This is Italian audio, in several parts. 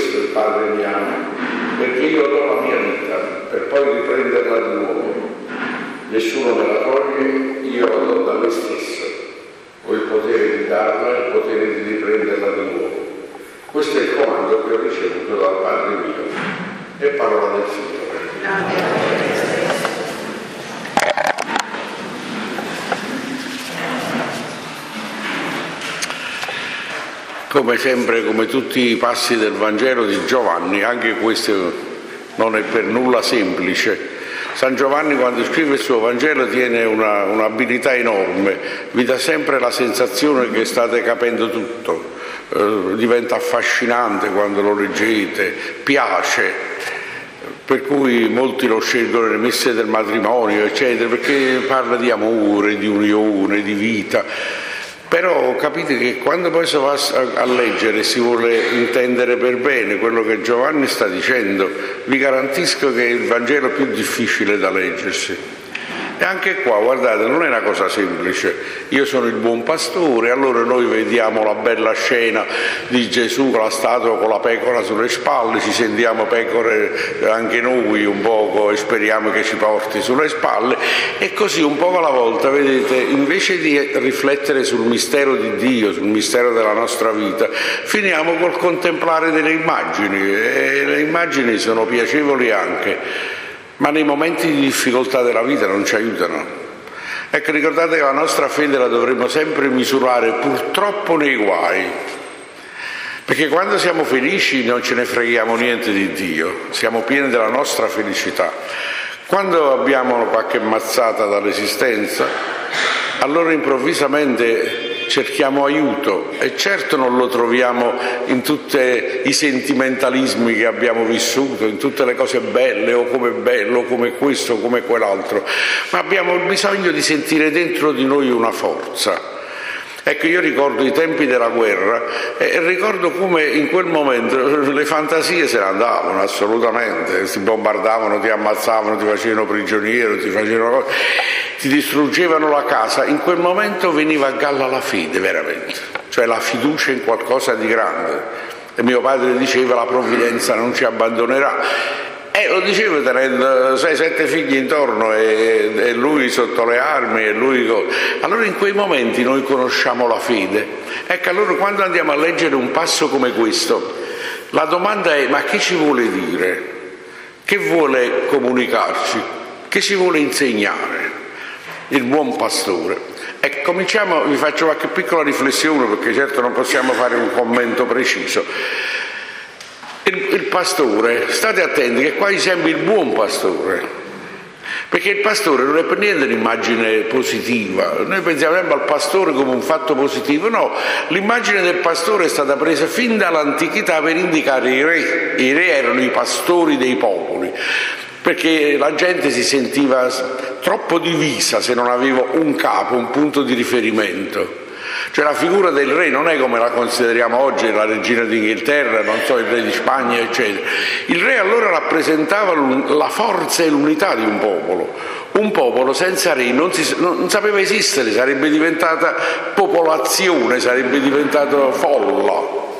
questo il Padre mi ama, perché io do la mia vita per poi riprenderla di nuovo. Nessuno me la toglie, io la do da me stesso. Ho il potere di darla e il potere di riprenderla di nuovo. Questo è il comando che ho ricevuto dal Padre mio. È parola del Signore. Come sempre, come tutti i passi del Vangelo di Giovanni, anche questo non è per nulla semplice. San Giovanni, quando scrive il suo Vangelo, tiene un'abilità enorme, vi dà sempre la sensazione che state capendo tutto, diventa affascinante quando lo leggete, piace, per cui molti lo scelgono nelle messe del matrimonio, eccetera, perché parla di amore, di unione, di vita. Però capite che quando poi si va a leggere e si vuole intendere per bene quello che Giovanni sta dicendo, vi garantisco che è il Vangelo più difficile da leggersi. E anche qua, guardate, non è una cosa semplice. Io sono il buon pastore, allora noi vediamo la bella scena di Gesù con la statua con la pecora sulle spalle, ci sentiamo pecore anche noi un poco e speriamo che ci porti sulle spalle, e così un po' alla volta, vedete, invece di riflettere sul mistero di Dio, sul mistero della nostra vita, finiamo col contemplare delle immagini, e le immagini sono piacevoli anche, ma nei momenti di difficoltà della vita non ci aiutano. Ecco, ricordate che la nostra fede la dovremo sempre misurare purtroppo nei guai, perché quando siamo felici non ce ne freghiamo niente di Dio, siamo pieni della nostra felicità. Quando abbiamo qualche mazzata dall'esistenza, allora improvvisamente cerchiamo aiuto, e certo non lo troviamo in tutti i sentimentalismi che abbiamo vissuto, in tutte le cose belle, o come bello, o come questo, o come quell'altro, ma abbiamo bisogno di sentire dentro di noi una forza. Ecco, io ricordo i tempi della guerra e ricordo come in quel momento le fantasie se ne andavano assolutamente, si bombardavano, ti ammazzavano, ti facevano prigioniero, ti facevano cose, ti distruggevano la casa. In quel momento veniva a galla la fede veramente, cioè la fiducia in qualcosa di grande. E mio padre diceva: la provvidenza non ci abbandonerà. E lo dicevo tenendo 6-7 figli intorno e lui sotto le armi, e lui. Allora in quei momenti noi conosciamo la fede. Ecco, allora quando andiamo a leggere un passo come questo, la domanda è: ma che ci vuole dire? Che vuole comunicarci? Che ci vuole insegnare il buon pastore? E cominciamo, vi faccio qualche piccola riflessione, perché certo non possiamo fare un commento preciso. Il pastore, state attenti che qua è sempre il buon pastore, perché il pastore non è per niente un'immagine positiva. Noi pensiamo sempre al pastore come un fatto positivo. No, l'immagine del pastore è stata presa fin dall'antichità per indicare i re. I re erano i pastori dei popoli, perché la gente si sentiva troppo divisa se non aveva un capo, un punto di riferimento. Cioè la figura del re non è come la consideriamo oggi, la regina d'Inghilterra, non so, il re di Spagna, eccetera. Il re allora rappresentava la forza e l'unità di un popolo. Un popolo senza re non sapeva esistere, sarebbe diventata popolazione, sarebbe diventato folla.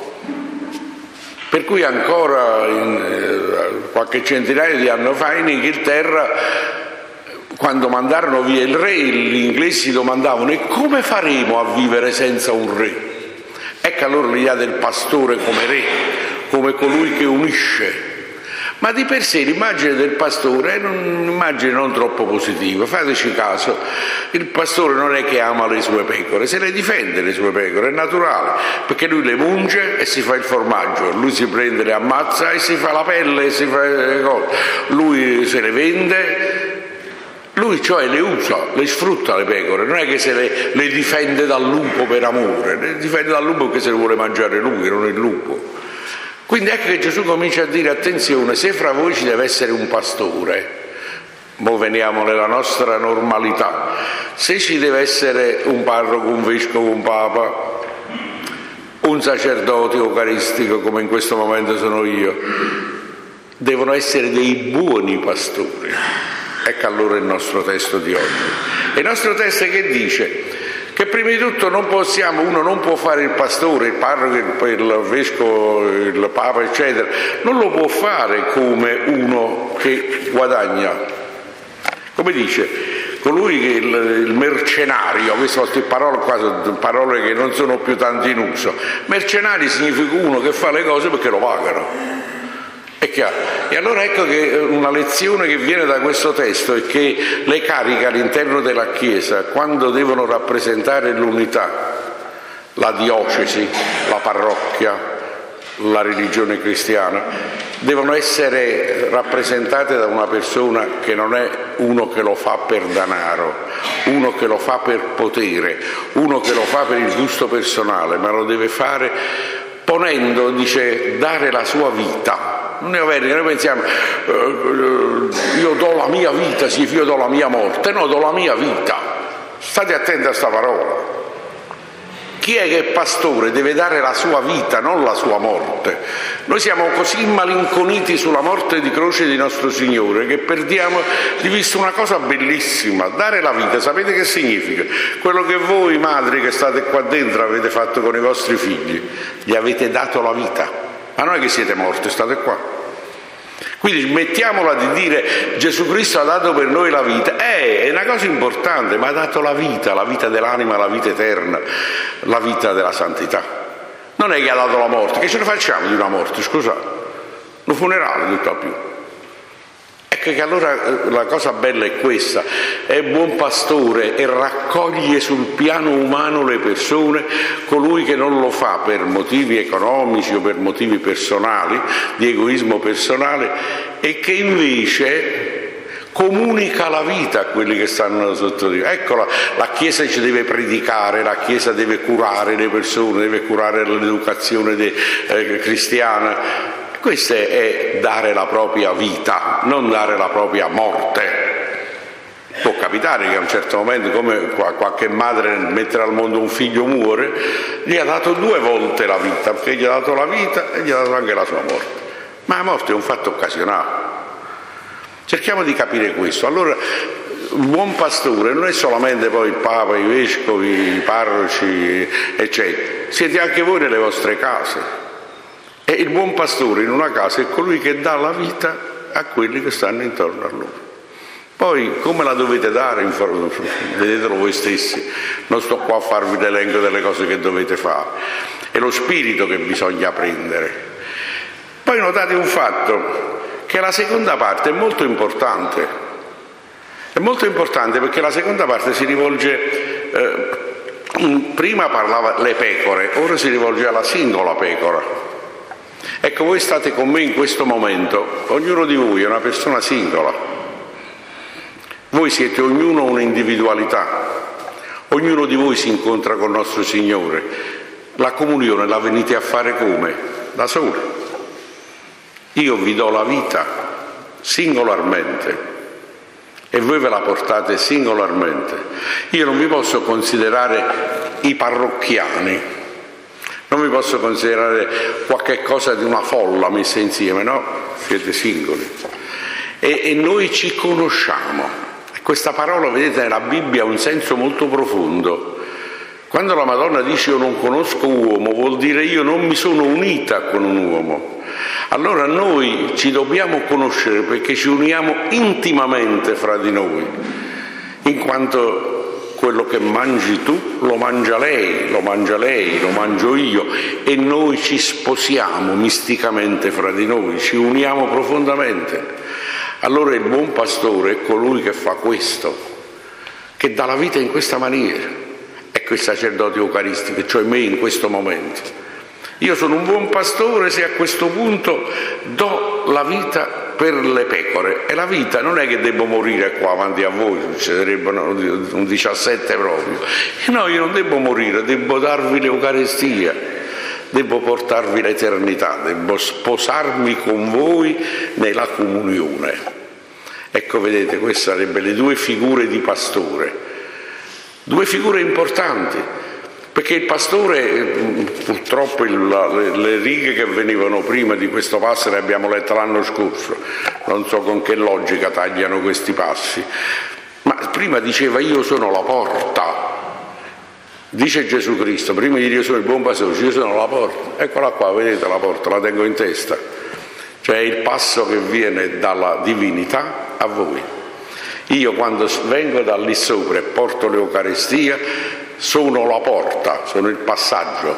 Per cui ancora qualche centinaio di anni fa in Inghilterra, quando mandarono via il re, gli inglesi domandavano: e come faremo a vivere senza un re? Ecco allora l'idea del pastore come re, come colui che unisce. Ma di per sé l'immagine del pastore è un'immagine non troppo positiva. Fateci caso, il pastore non è che ama le sue pecore, se le difende le sue pecore, è naturale, perché lui le munge e si fa il formaggio, lui si prende, le ammazza e si fa la pelle, e si fa le cose. Lui se le vende. Lui cioè le usa, le sfrutta le pecore, non è che se le difende dal lupo per amore, le difende dal lupo perché se le vuole mangiare lui, non il lupo. Quindi ecco che Gesù comincia a dire: attenzione, se fra voi ci deve essere un pastore, mo veniamo nella nostra normalità, se ci deve essere un parroco, un vescovo, un papa, un sacerdote eucaristico come in questo momento sono io, devono essere dei buoni pastori. Ecco allora il nostro testo di oggi. Il nostro testo che dice? Che che prima di tutto uno non può fare il pastore, il parroco, il vescovo, il papa, eccetera, non lo può fare come uno che guadagna. Come dice colui che il mercenario, queste sono parole che non sono più tanto in uso. Mercenario significa uno che fa le cose perché lo pagano. È chiaro. E allora ecco che una lezione che viene da questo testo è che le cariche all'interno della Chiesa, quando devono rappresentare l'unità, la diocesi, la parrocchia, la religione cristiana, devono essere rappresentate da una persona che non è uno che lo fa per denaro, uno che lo fa per potere, uno che lo fa per il gusto personale, ma lo deve fare ponendo, dare la sua vita. Non è vero che noi pensiamo io do la mia vita, sì, io do la mia morte. No, do la mia vita. State attenti a sta parola. Chi è che è pastore deve dare la sua vita, non la sua morte. Noi siamo così malinconiti sulla morte di croce di nostro Signore che perdiamo di vista una cosa bellissima, dare la vita. Sapete che significa? Quello che voi madri che state qua dentro avete fatto con i vostri figli, gli avete dato la vita, ma non è che siete morti, state qua. Quindi smettiamola di dire Gesù Cristo ha dato per noi la vita, è una cosa importante, ma ha dato la vita dell'anima, la vita eterna, la vita della santità. Non è che ha dato la morte, che ce ne facciamo di una morte, scusate, un funerale tutto più. Ecco che allora la cosa bella è questa, è buon pastore e raccoglie sul piano umano le persone, colui che non lo fa per motivi economici o per motivi personali, di egoismo personale, e che invece comunica la vita a quelli che stanno sotto di. Ecco, la Chiesa ci deve predicare, la Chiesa deve curare le persone, deve curare l'educazione cristiana. Questo è dare la propria vita, non dare la propria morte. Può capitare che a un certo momento, come qualche madre mettere al mondo un figlio muore, gli ha dato 2 volte la vita, perché gli ha dato la vita e gli ha dato anche la sua morte. Ma la morte è un fatto occasionale. Cerchiamo di capire questo. Allora, il buon pastore non è solamente poi il Papa, i vescovi, i parroci, eccetera. Siete anche voi nelle vostre case. E il buon pastore in una casa è colui che dà la vita a quelli che stanno intorno a lui. Poi come la dovete dare, vedetelo voi stessi, non sto qua a farvi l'elenco delle cose che dovete fare, è lo spirito che bisogna prendere. Poi notate un fatto, che la seconda parte è molto importante perché la seconda parte si rivolge, prima parlava le pecore, ora si rivolge alla singola pecora. Ecco, voi state con me in questo momento, ognuno di voi è una persona singola, voi siete ognuno un'individualità, ognuno di voi si incontra con il nostro Signore, la comunione la venite a fare come? Da soli. Io vi do la vita singolarmente e voi ve la portate singolarmente. Io non vi posso considerare i parrocchiani, non vi posso considerare qualche cosa di una folla messa insieme, no, siete singoli. E noi ci conosciamo. Questa parola, vedete, nella Bibbia ha un senso molto profondo. Quando la Madonna dice io non conosco uomo, vuol dire io non mi sono unita con un uomo. Allora noi ci dobbiamo conoscere perché ci uniamo intimamente fra di noi, in quanto quello che mangi tu lo mangia lei, lo mangio io, e noi ci sposiamo misticamente fra di noi, ci uniamo profondamente. Allora il buon pastore è colui che fa questo, che dà la vita in questa maniera. Ecco il sacerdote eucaristico, cioè me in questo momento. Io sono un buon pastore se a questo punto do la vita per le pecore, e la vita non è che devo morire qua avanti a voi, succederebbero un 17 proprio. No, io non devo morire, devo darvi l'Eucaristia, devo portarvi l'eternità, devo sposarmi con voi nella comunione. Ecco, vedete, queste sarebbero le 2 figure di pastore, 2 figure importanti. Perché il pastore, purtroppo le righe che venivano prima di questo passo le abbiamo lette l'anno scorso, non so con che logica tagliano questi passi, ma prima diceva io sono la porta, Dice Gesù Cristo, prima di dire io sono il buon pastore, io sono la porta. Eccola qua, vedete la porta, la tengo in testa. Cioè il passo che viene dalla divinità a voi. Io quando vengo da lì sopra e porto l'Eucaristia sono la porta, sono il passaggio.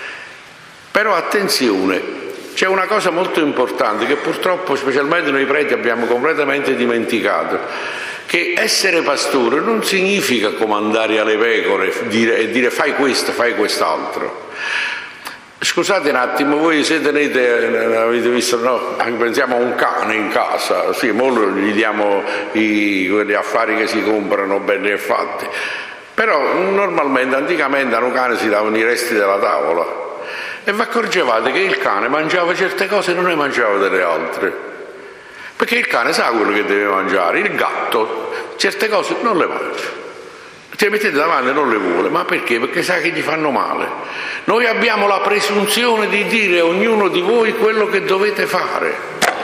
Però attenzione, c'è una cosa molto importante che purtroppo specialmente noi preti abbiamo completamente dimenticato, che essere pastore non significa comandare alle pecore e dire fai questo, fai quest'altro. Scusate un attimo, voi se avete visto, no? Pensiamo a un cane in casa, sì, molto gli diamo quegli affari che si comprano belli e fatti, però normalmente, anticamente a un cane si davano i resti della tavola e vi accorgevate che il cane mangiava certe cose e non ne mangiava delle altre. Perché il cane sa quello che deve mangiare, il gatto certe cose non le mangia, ce le mettete davanti e non le vuole, ma perché? Perché sa che gli fanno male. Noi abbiamo la presunzione di dire a ognuno di voi quello che dovete fare,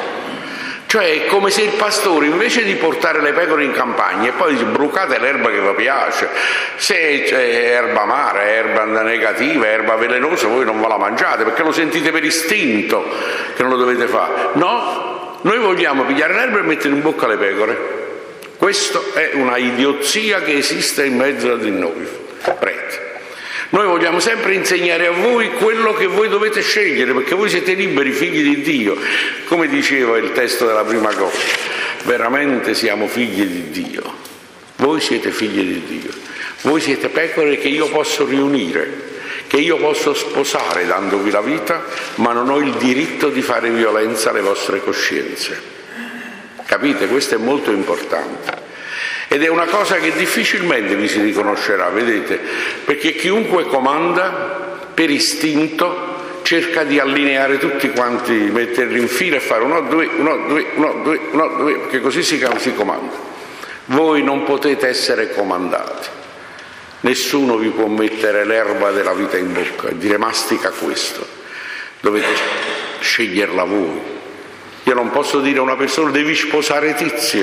cioè è come se il pastore invece di portare le pecore in campagna e poi brucate l'erba che vi piace, se c'è erba amara, erba negativa, erba velenosa, voi non ve la mangiate perché lo sentite per istinto che non lo dovete fare. No, noi vogliamo pigliare l'erba e mettere in bocca le pecore. Questa è una idiozia che esiste in mezzo di noi, preti. Noi vogliamo sempre insegnare a voi quello che voi dovete scegliere, perché voi siete liberi, figli di Dio. Come diceva il testo della prima cosa, veramente siamo figli di Dio. Voi siete figli di Dio. Voi siete pecore che io posso riunire, che io posso sposare dandovi la vita, ma non ho il diritto di fare violenza alle vostre coscienze. Capite? Questo è molto importante. Ed è una cosa che difficilmente vi si riconoscerà, vedete? Perché chiunque comanda, per istinto, cerca di allineare tutti quanti, metterli in fila e fare 1, 2, 1, 2, 1, 2, 1, 2, perché così si comanda. Voi non potete essere comandati. Nessuno vi può mettere l'erba della vita in bocca e dire mastica questo. Dovete sceglierla voi. Io non posso dire a una persona devi sposare Tizia,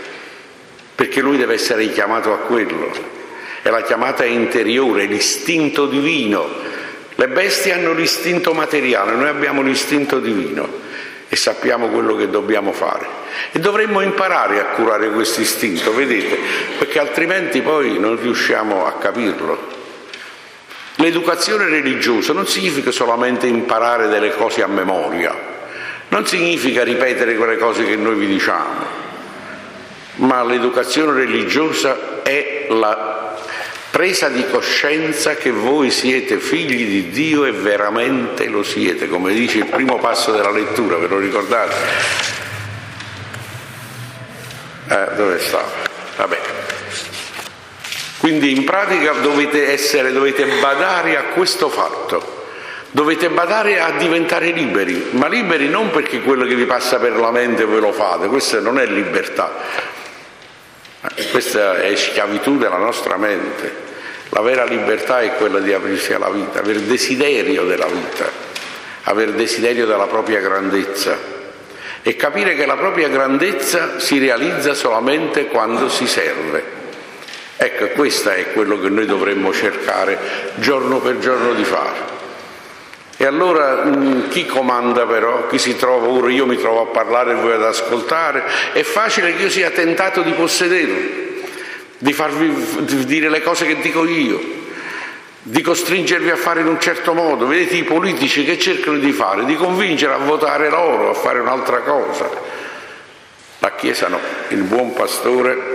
perché lui deve essere chiamato a quello. E la chiamata è interiore, l'istinto divino. Le bestie hanno l'istinto materiale, noi abbiamo l'istinto divino e sappiamo quello che dobbiamo fare. E dovremmo imparare a curare questo istinto, vedete, perché altrimenti poi non riusciamo a capirlo. L'educazione religiosa non significa solamente imparare delle cose a memoria, non significa ripetere quelle cose che noi vi diciamo, ma l'educazione religiosa è la presa di coscienza che voi siete figli di Dio e veramente lo siete, come dice il primo passo della lettura, ve lo ricordate? Dove stava? Vabbè. Quindi in pratica dovete badare a questo fatto. Dovete badare a diventare liberi, ma liberi non perché quello che vi passa per la mente voi lo fate, questa non è libertà, questa è schiavitù della nostra mente. La vera libertà è quella di aprirsi alla vita, aver desiderio della vita, aver desiderio della propria grandezza e capire che la propria grandezza si realizza solamente quando si serve. Ecco, questo è quello che noi dovremmo cercare giorno per giorno di fare. E allora chi comanda però? Chi si trova ora? Io mi trovo a parlare e voi ad ascoltare. È facile che io sia tentato di possedervi, di farvi dire le cose che dico io, di costringervi a fare in un certo modo. Vedete i politici che cercano di fare? Di convincere a votare loro, a fare un'altra cosa. La Chiesa no, il buon pastore.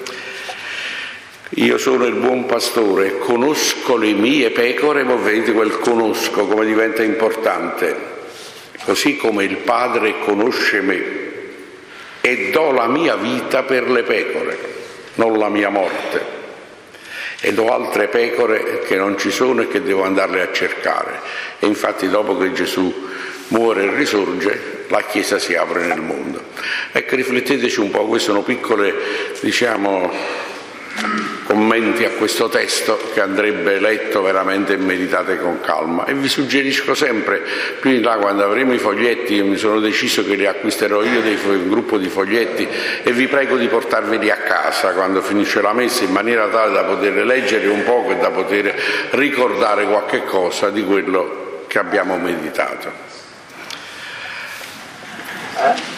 Io sono il buon pastore, conosco le mie pecore, ma vedete quel conosco come diventa importante, così come il Padre conosce me e do la mia vita per le pecore, non la mia morte, e do altre pecore che non ci sono e che devo andarle a cercare. E infatti dopo che Gesù muore e risorge, la Chiesa si apre nel mondo. Ecco, rifletteteci un po', queste sono piccole, commenti a questo testo che andrebbe letto veramente e meditato con calma. E vi suggerisco sempre, più in là quando avremo i foglietti, io mi sono deciso che li acquisterò io un gruppo di foglietti e vi prego di portarveli a casa quando finisce la messa, in maniera tale da poter leggere un poco e da poter ricordare qualche cosa di quello che abbiamo meditato.